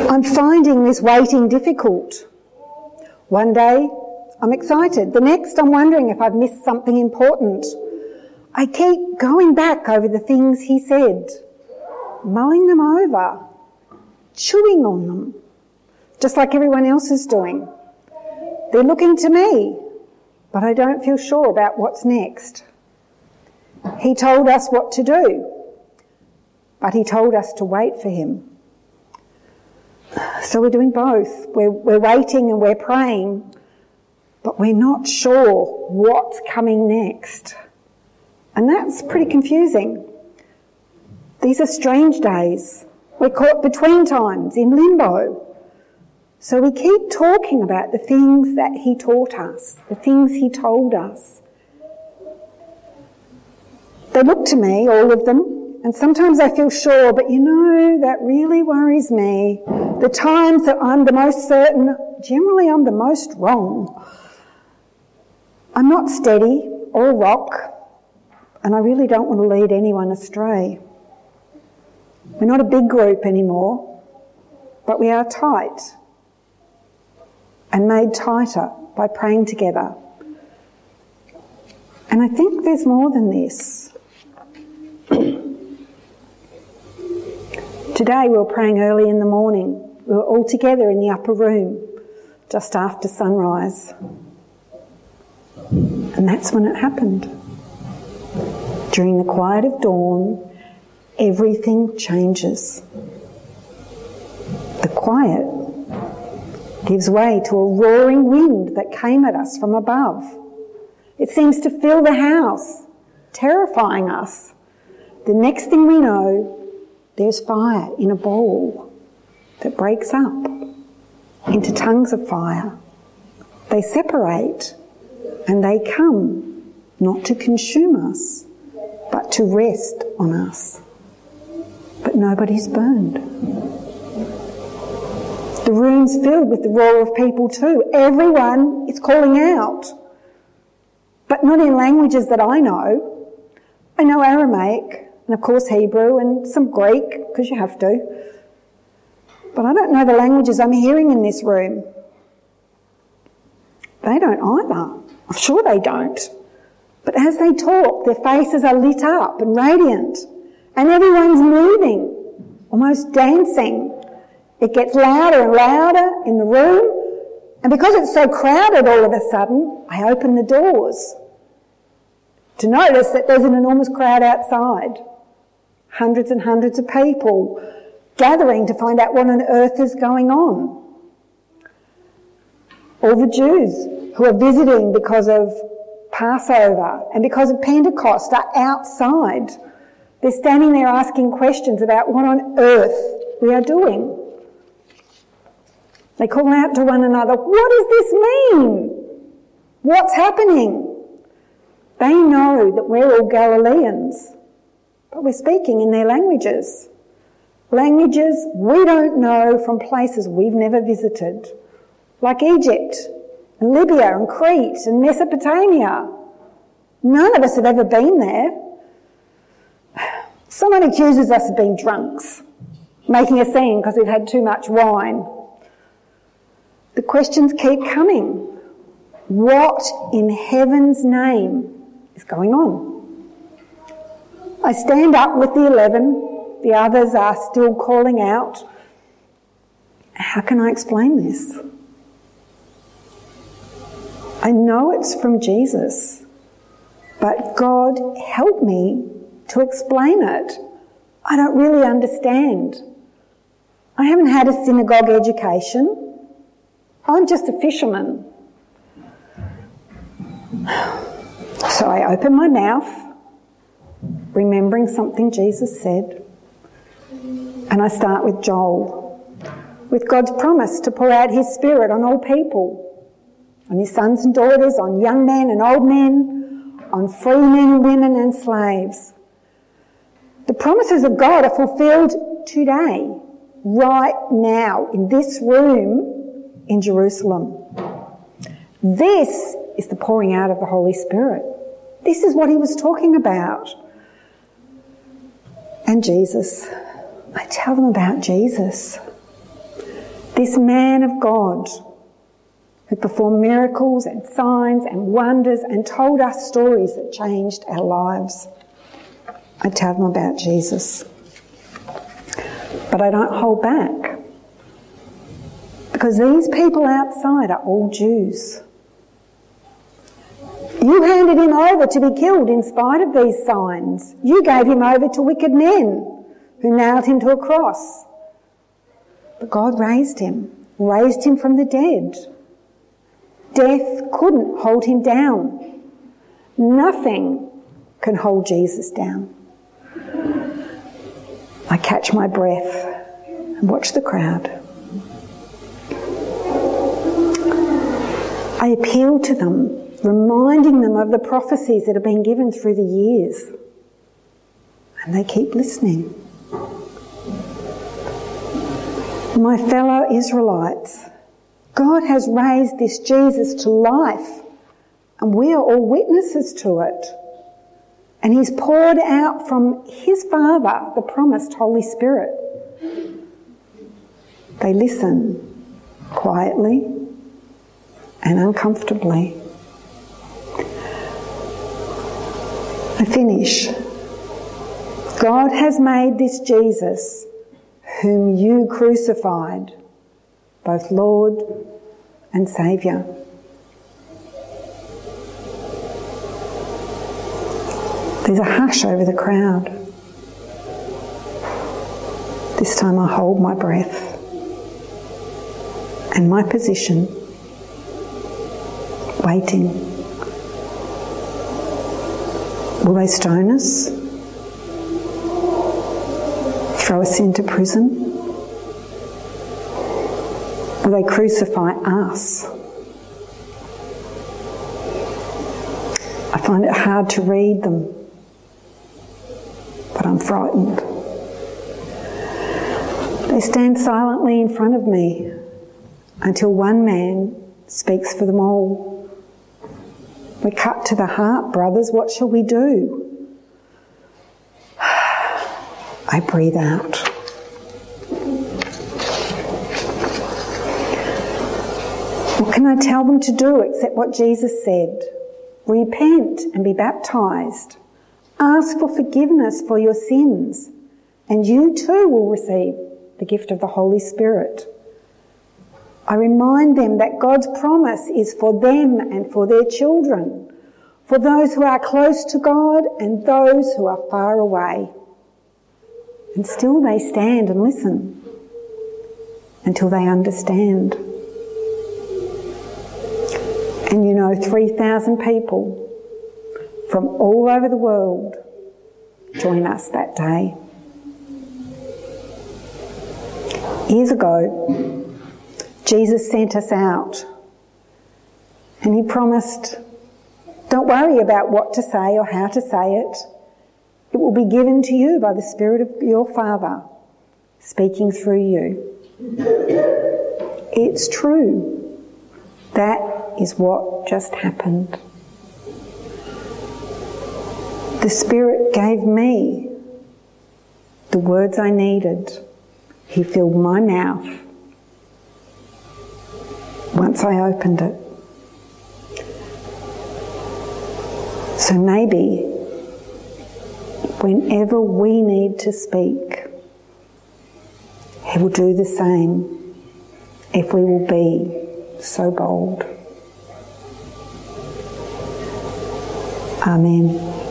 I'm finding this waiting difficult. One day I'm excited. The next I'm wondering if I've missed something important. I keep going back over the things he said, mulling them over, chewing on them, just like everyone else is doing. They're looking to me, but I don't feel sure about what's next. He told us what to do, but he told us to wait for him. So we're doing both. We're waiting and we're praying, but we're not sure what's coming next. And that's pretty confusing. These are strange days. We're caught between times, in limbo. So we keep talking about the things that he taught us, the things he told us. They look to me, all of them, and sometimes I feel sure, but that really worries me. The times that I'm the most certain, generally I'm the most wrong. I'm not steady or a rock, and I really don't want to lead anyone astray. We're not a big group anymore, but we are tight and made tighter by praying together. And I think there's more than this. Today we were praying early in the morning. We were all together in the upper room just after sunrise. And that's when it happened. During the quiet of dawn, everything changes. The quiet gives way to a roaring wind that came at us from above. It seems to fill the house, terrifying us. The next thing we know, there's fire in a bowl that breaks up into tongues of fire. They separate and they come not to consume us, but to rest on us. But nobody's burned. The room's filled with the roar of people too. Everyone is calling out, but not in languages that I know. I know Aramaic, and of course Hebrew and some Greek, because you have to. But I don't know the languages I'm hearing in this room. They don't either. I'm sure they don't. But as they talk, their faces are lit up and radiant, and everyone's moving, almost dancing. It gets louder and louder in the room, and because it's so crowded all of a sudden, I open the doors to notice that there's an enormous crowd outside. Hundreds and hundreds of people gathering to find out what on earth is going on. All the Jews who are visiting because of Passover and because of Pentecost are outside. They're standing there asking questions about what on earth we are doing. They call out to one another, "What does this mean? What's happening?" They know that we're all Galileans, but we're speaking in their languages. Languages we don't know from places we've never visited, like Egypt and Libya and Crete and Mesopotamia. None of us have ever been there. Someone accuses us of being drunks, making a scene because we've had too much wine. The questions keep coming. What in heaven's name is going on? I stand up with the 11. The others are still calling out. How can I explain this? I know it's from Jesus, but God help me to explain it. I don't really understand. I haven't had a synagogue education. I'm just a fisherman. So I open my mouth, remembering something Jesus said, and I start with Joel, with God's promise to pour out his Spirit on all people, on his sons and daughters, on young men and old men, on free men and women and slaves. The promises of God are fulfilled today, right now, in this room in Jerusalem. This is the pouring out of the Holy Spirit. This is what he was talking about. And Jesus. I tell them about Jesus. This man of God who performed miracles and signs and wonders and told us stories that changed our lives. I tell them about Jesus. But I don't hold back, because these people outside are all Jews. You handed him over to be killed in spite of these signs. You gave him over to wicked men who nailed him to a cross. But God raised him from the dead. Death couldn't hold him down. Nothing can hold Jesus down. I catch my breath and watch the crowd. I appeal to them, reminding them of the prophecies that have been given through the years. And they keep listening. My fellow Israelites, God has raised this Jesus to life, and we are all witnesses to it. And he's poured out from his Father the promised Holy Spirit. They listen quietly and uncomfortably. I finish. God has made this Jesus, whom you crucified, both Lord and Saviour. There's a hush over the crowd. This time I hold my breath and my position, waiting. Will they stone us? Throw us into prison? Will they crucify us? I find it hard to read them, but I'm frightened. They stand silently in front of me until one man speaks for them all. We're cut to the heart, brothers. What shall we do? I breathe out. What can I tell them to do except what Jesus said? Repent and be baptised. Ask for forgiveness for your sins, and you too will receive the gift of the Holy Spirit. I remind them that God's promise is for them and for their children, for those who are close to God and those who are far away. And still they stand and listen until they understand. And 3,000 people from all over the world join us that day. Years ago, Jesus sent us out, and he promised, don't worry about what to say or how to say it. It will be given to you by the Spirit of your Father, speaking through you. It's true. That is what just happened. The Spirit gave me the words I needed. He filled my mouth once I opened it. So maybe whenever we need to speak, he will do the same if we will be so bold. Amen.